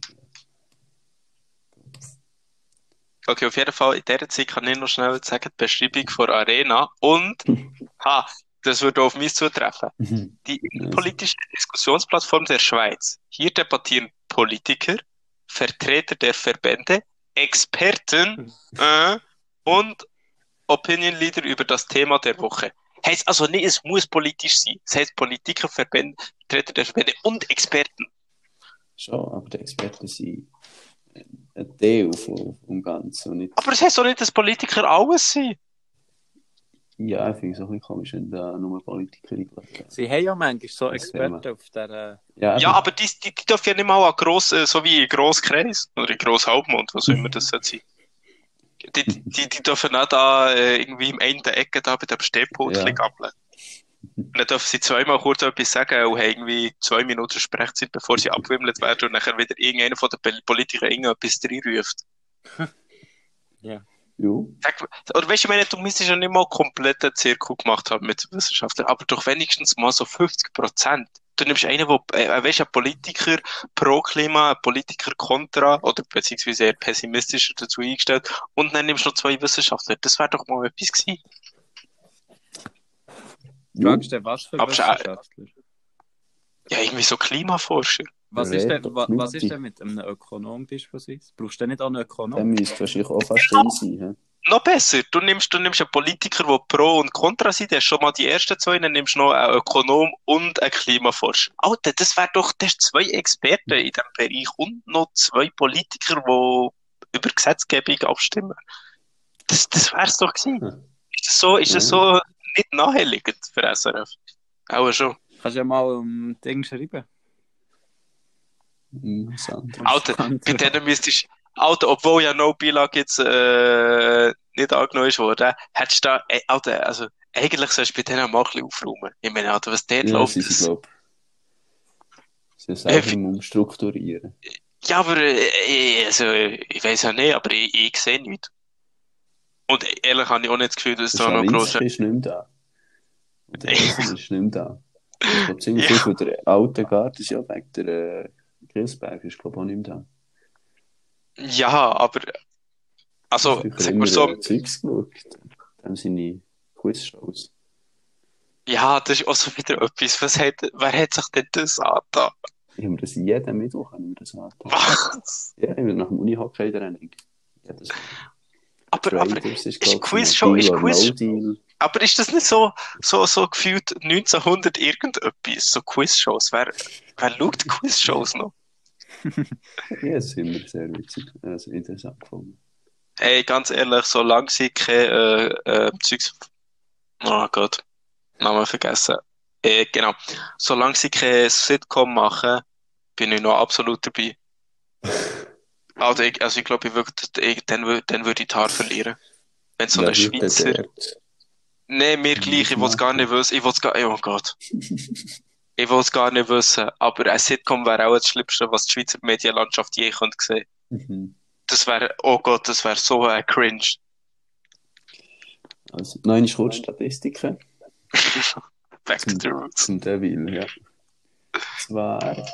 Okay, auf jeden Fall, in dieser Zeit kann ich noch schnell sagen, die Beschreibung von Arena und, das würde auf mich zutreffen. Die politische Diskussionsplattform der Schweiz. Hier debattieren Politiker, Vertreter der Verbände, Experten und Opinion Leader über das Thema der Woche. Heißt also nicht, es muss politisch sein. Es heißt Politiker, Verbände, Vertreter der Verbände und Experten. Schon, aber die Experten sind ein Teil vom Ganzen. Und nicht, Aber es heißt auch nicht, dass Politiker alles sind. ja, ich finde es auch ein bisschen komisch, wenn da nur Politiker eingeladen Sie haben ja manchmal so Das Experten auf der... Ja, aber die dürfen ja nicht mal an so wie in Grosskreis oder in Grosshalbmond, was auch immer das sein. Die dürfen auch da irgendwie im einen der Ecke da bei dem Stehpult Ja. gabeln. Und dann dürfen sie zweimal kurz etwas sagen und haben irgendwie 2 Minuten Sprechzeit, bevor sie abgewimmelt werden und nachher wieder irgendeiner von den Politikern irgendetwas reinruft. Ja. Jo. Oder weißt du, ich meine, du müsstest ja nicht mal komplett einen Zirkel gemacht haben mit Wissenschaftlern, aber doch wenigstens mal so 50%. Du nimmst einen, weißt du, ein Politiker pro Klima, ein Politiker kontra, oder beziehungsweise eher pessimistischer dazu eingestellt, und dann nimmst du noch 2 Wissenschaftler. Das wäre doch mal etwas gewesen. Jo. Fragst du, was für Aber Wissenschaftler? Ja, irgendwie so Klimaforscher. Was Der ist redet denn, doch was ist Leute. denn mit einem Ökonom beispielsweise? Brauchst du denn nicht auch einen Der Ökonom? müsste wahrscheinlich auch fast drin sein. Noch besser, du nimmst einen Politiker, der pro und contra sind, der ist schon mal die ersten 2, dann nimmst du noch einen Ökonom und einen Klimaforscher. Alter, das wäre doch, das sind 2 Experten in diesem Bereich und noch 2 Politiker, die über Gesetzgebung abstimmen. Das wär's doch gewesen. Hm. Ist das so nicht naheliegend für SRF? Auch schon. Kannst du ja mal Ding schreiben. Sandra. Alter, bei denen müsstest Alter, obwohl ja No Beilage jetzt nicht angenommen ist worden, hättest du da, Alter, also eigentlich sollst du bei denen mal ein bisschen aufräumen. Ich meine, Alter, was dort Ja, läuft, sie sind, das, glaube ich, sie selber am Umstrukturieren. ja, aber also, ich weiß ja nicht, aber ich sehe nichts. Und ehrlich habe ich auch nicht das Gefühl, dass Der da noch groß... Schawinski ist nicht mehr da. Und der Hesser ist nicht mehr da. Ich glaube, ziemlich Ja. viel von der alten Garde ist ja weg. Der Grisberg ist, glaube ich, auch nicht mehr da. Ja, aber also, Ich habe sag immer mal so, Zeugs geschaut. Dann seine Quizshows. ja, das ist auch so wieder etwas, wer hat sich denn das angetan? Ich habe das jeden Mittwoch angetan. Was? Ja, immer nach dem Uni-Hockey-Training. Jedes Mal. Aber Traders ist glaub ich, Quizshow, Deal or No Deal. aber ist das nicht so gefühlt 1900 irgendetwas, so Quizshows? Wer schaut Quizshows noch? Ja, das ist immer sehr witzig. Also interessant gefunden. Ey, ganz ehrlich, solange sie kein Zeugs... Oh Gott, Namen vergessen. Genau. Solange sie kein Sitcom machen, bin ich noch absolut dabei. Also ich glaube, dann würde ich die Haare verlieren. Wenn so Wer eine wird denn Schweizer... dort? Nee, mir gleich, ich will es gar nicht wissen. Oh Gott. Ich will es gar nicht wissen. Aber ein Sitcom wäre auch das Schlimmste, was die Schweizer Medienlandschaft je könnte sehen. Mhm. Das wäre, oh Gott, das wäre so ein Cringe. Also, noch eine Kurzstatistiken Back to the roots. zum Devil, ja. Zwar hat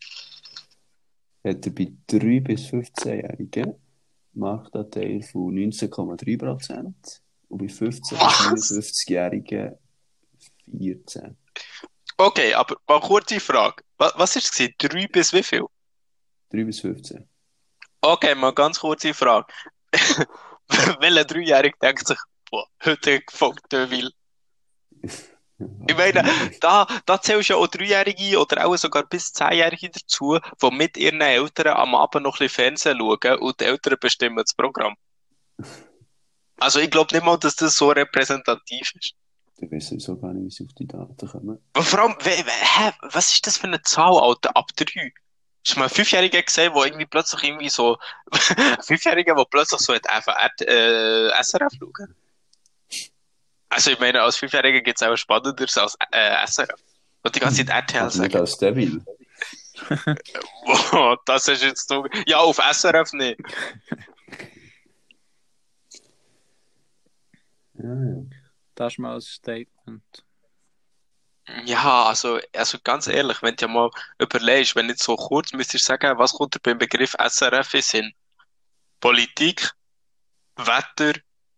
er bei 3- bis 15-Jährigen Marktanteil von 19,3% und bei 15- bis Was? 59-Jährigen 14%. Okay, aber mal kurze Frage. Was ist es? 3 bis wie viel? 3 bis 15. Okay, mal ganz kurze Frage. Welcher Dreijährige denkt sich, boah, heute gefolgt Deville? Ich meine, da zählst du ja auch Dreijährige oder auch sogar bis 10-Jährige dazu, die mit ihren Eltern am Abend noch ein bisschen Fernsehen schauen und die Eltern bestimmen das Programm. Also ich glaube nicht mal, dass das so repräsentativ ist. Ich weiß sowieso gar nicht, wie sie auf die Daten kommen. Und vor allem, was ist das für eine Zahl, Alter, ab 3? Hast du mal einen Fünfjährigen gesehen, der irgendwie plötzlich irgendwie so, Fünfjährigen, der plötzlich so einfach SRF schauen? Also ich meine, als Fünfjähriger gibt es auch Spannenderes als SRF. Und die ganze Zeit RTL Also nicht sagen. als Devil. Wow, das ist jetzt so. Ja, auf SRF nicht. Ja. Das ist mal ein Statement. Ja, also ganz ehrlich, wenn du ja mal überlegst, wenn nicht so kurz müsstest du sagen, was kommt dir beim Begriff SRF in Sinn? Politik, Wetter,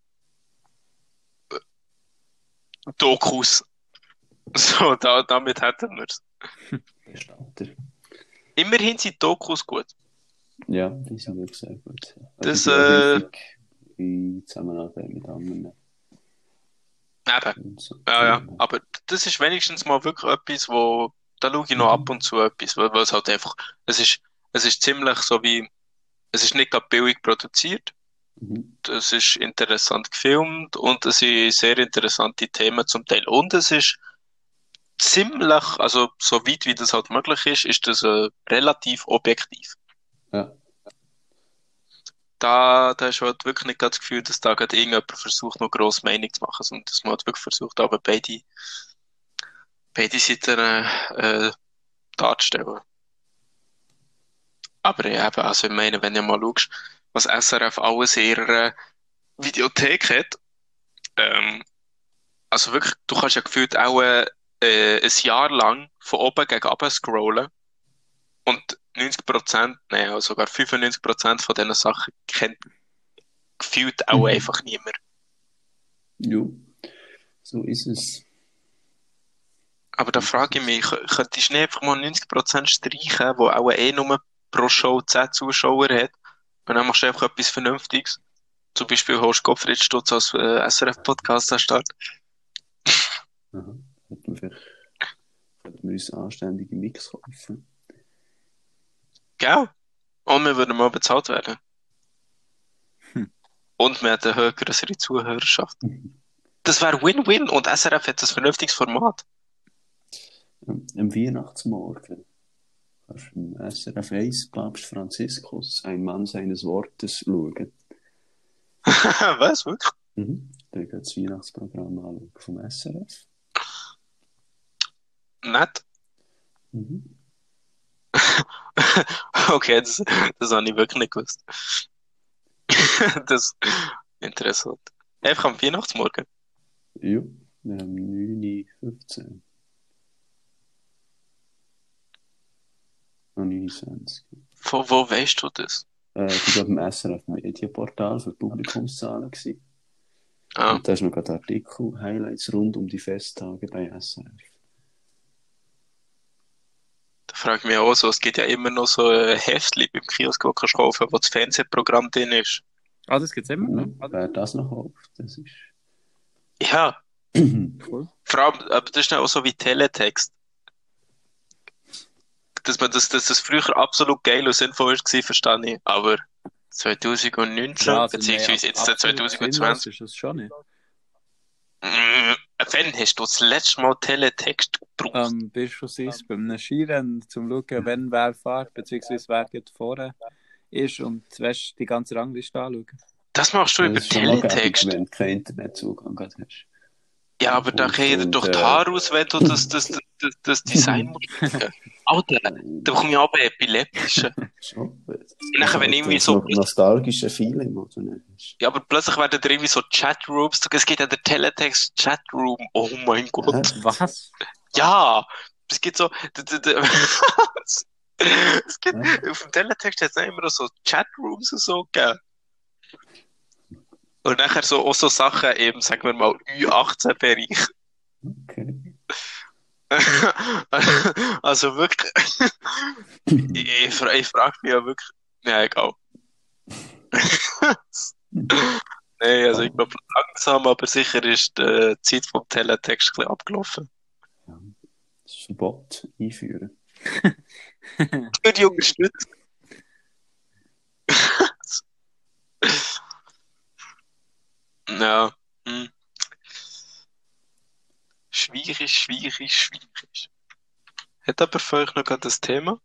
Dokus. So, damit hätten wir es. Bestatter. Immerhin sind Dokus gut. Ja, die sind wirklich sehr gut. Das, die sind auch häufig in Zusammenarbeit mit anderen. Eben. Und so. Ja. Aber das ist wenigstens mal wirklich etwas, wo, da schaue ich noch ab und zu etwas, weil es halt einfach, es ist ziemlich so wie, es ist nicht gerade billig produziert, Mhm. das ist interessant gefilmt und es sind sehr interessante Themen zum Teil und es ist ziemlich, also so weit wie das halt möglich ist das relativ objektiv. Ja. Da hast du halt wirklich nicht das Gefühl, dass da gerade irgendjemand versucht, noch grosse Meinung zu machen, sondern dass man halt wirklich versucht, aber beide Seiten darzustellen. Aber ja, eben, also ich meine, wenn du mal schaust, was SRF alles in ihrer Videothek hat, ähm, also wirklich, du kannst ja gefühlt auch ein Jahr lang von oben gegen unten scrollen und 90%, nein, also sogar 95% von diesen Sachen kennt gefühlt auch einfach niemand. Jo, so ist es. Aber da frage ich mich, könntest du nicht einfach mal 90% streichen, wo auch nur pro Show 10 Zuschauer hat, und dann machst du einfach etwas Vernünftiges. Zum Beispiel holst du Gottfried Stutz als SRF-Podcast an den Start. Aha. Könnten wir uns anständige Mix kaufen. Gell? Und wir würden mal bezahlt werden. Und wir hätten eine größere Zuhörerschaft. Das wäre Win-Win und SRF hat ein vernünftiges Format. Am Weihnachtsmorgen kannst du im SRF 1 Papst Franziskus, ein Mann seines Wortes, schauen. Was, wirklich? Da geht das Weihnachtsprogramm anschauen vom SRF. Nett. Mhm. Okay, das habe ich wirklich nicht gewusst. Das ist interessant. Einfach am Weihnachtsmorgen. Ja, wir haben 9:15 Uhr. 29. Von wo weißt du das? Das war beim SRF Medienportal für Publikumszahlen gewesen. Ah, Und da ist noch gerade ein Artikel, Highlights rund um die Festtage bei SRF. da frage ich mich auch so, es gibt ja immer noch so ein Heftchen beim Kiosk, wo du kannst kaufen, wo das Fernsehprogramm drin ist. Ah, das gibt's immer noch. Wer das noch kauft, das ist... Ja, Cool. vor allem, aber das ist dann auch so wie Teletext. Dass das früher absolut geil und sinnvoll war, verstehe ich. Aber 2019, Ja, also beziehungsweise jetzt absolut 2020, sinnlos ist das schon nicht. wann hast du das letzte Mal Teletext gebraucht? Beispielsweise bei einem Skirennen, zum schauen, wenn wer fährt, beziehungsweise wer geht vorne ist und weißt, die ganze Rangliste anschauen. Das machst du über Das ist schon mal gäbig, Teletext. wenn du keinen Internetzugang gerade hast. Ja, aber da geht dir doch die Haare aus, wenn du das Design musst schauen. Alter, da bekomme ich aber epileptische. Schon. Und nachher, wenn irgendwie Das so, nostalgische Feeling, oder nicht? ja, aber plötzlich werden da irgendwie so Chatrooms, es gibt ja den Teletext Chatroom, oh mein Gott. Was? Ja, es gibt so, es gibt, auf dem Teletext hat es immer so Chatrooms und so gegeben. Und nachher so, auch so Sachen eben, sagen wir mal, Ü18-Bereich. Okay. Also wirklich, ich frage mich ja wirklich, ja, egal. Nee, also ich glaube, langsam, aber sicher ist die Zeit vom Teletext ein bisschen abgelaufen. Das Verbot einführen. Für die unterstützt. Ja. Schwierig. Hat aber für euch noch gerade das Thema?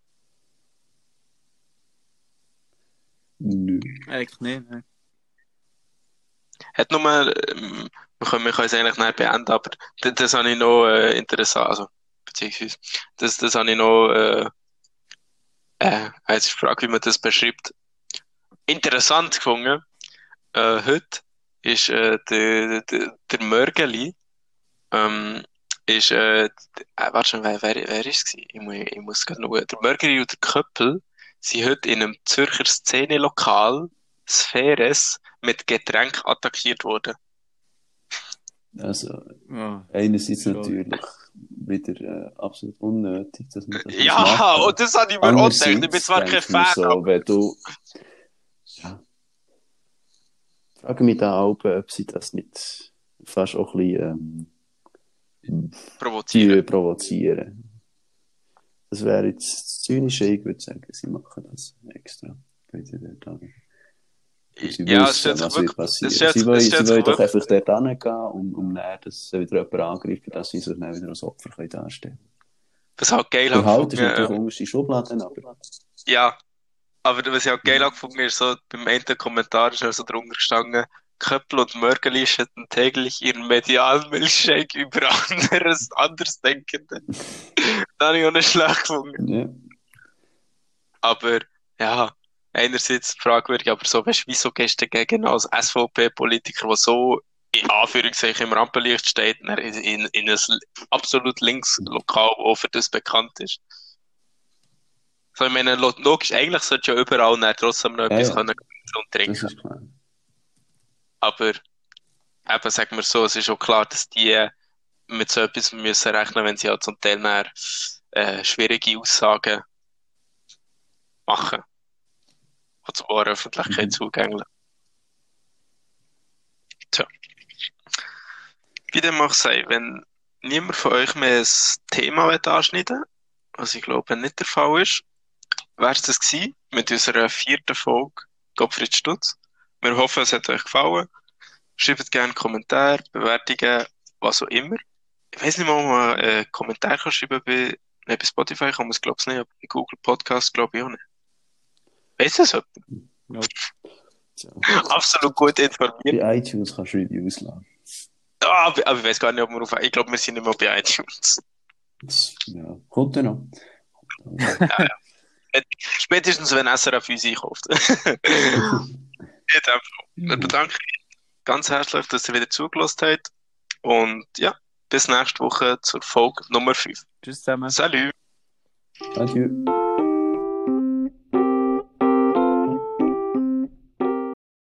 Nö. Eigentlich nicht, ne? Hat noch mal, wir können es eigentlich nicht beenden, aber das habe ich noch interessant, also, beziehungsweise, das habe ich noch, jetzt ist die Frage, wie man das beschreibt, interessant gefunden. Heute ist der Mörgeli, ist, warte schon, wer ist es gewesen? Ich muss gerade noch, der Mörgeli und der Köppel sind heute in einem Zürcher Szenelokal, Sphäres, mit Getränk attackiert worden. Also, Oh, einerseits schon. natürlich wieder absolut unnötig, dass man das Ja, machen muss. und das habe ich mir auch gedacht. Ich bin zwar kein denke ich mir Fan, so, aber wenn du... Ja. Frage mich da auch, ob sie das nicht fast auch ein bisschen provozieren. provozieren. Das wäre jetzt das Zynische, ich würde sagen, sie machen das extra. Sie Ja, es wissen, stellt sich was wird wirklich, passieren. es stellt Sie sich wollen doch wirklich, einfach dort hingehen, um dann, dass sie wieder jemanden angreifen, dass sie sich dann wieder als Opfer darstellen können. was halt geil Der Halt ist angefangen, natürlich unterste Schubladen, aber... ja, aber was ich auch geil angefangen ist, so, beim einen Kommentar ist also drunter gestanden, Köppel und Mörgeli schütten täglich ihren medialen Milchshake über Andersdenkende. Da habe ich auch nicht schlecht gefunden. Ja. Aber, ja, einerseits fragwürdig, aber so, weißt du, wieso gehst du dagegen als SVP-Politiker, der so in Anführungszeichen im Rampenlicht steht, dann in ein absolut links Lokal, das für das bekannt ist. So, ich meine, logisch, eigentlich sollte ja überall dann trotzdem noch etwas ja. können und Das trinken. ist klar. Aber eben, sagen wir so, es ist auch klar, dass die mit so etwas müssen rechnen, wenn sie halt zum Teil dann, schwierige Aussagen machen. Die zur Öffentlichkeit zugänglich. Tja. Wie dem auch sei, wenn niemand von euch mehr ein Thema anschneiden will, was ich glaube nicht der Fall ist, wäre es das gewesen mit unserer 4. Folge Gottfried Stutz. Wir hoffen, es hat euch gefallen. Schreibt gerne Kommentare, Bewertungen, was auch immer. Ich weiß nicht mal, ob man einen Kommentar kann schreiben bei Spotify, kann man es glaube ich nicht, aber bei Google Podcast glaube ich auch nicht. Weißt du das? Nope. So. Absolut gut informiert. Bei iTunes kannst du Reviews lassen. Aber ich weiß gar nicht, ob wir ich glaube, wir sind nicht mehr bei iTunes. Ja, kommt ja noch. Spätestens, wenn SRF uns einkauft. Wir bedanken mich ganz herzlich, dass ihr wieder zugelassen habt. Und ja, bis nächste Woche zur Folge Nummer 5. Tschüss zusammen. Salut! Adieu.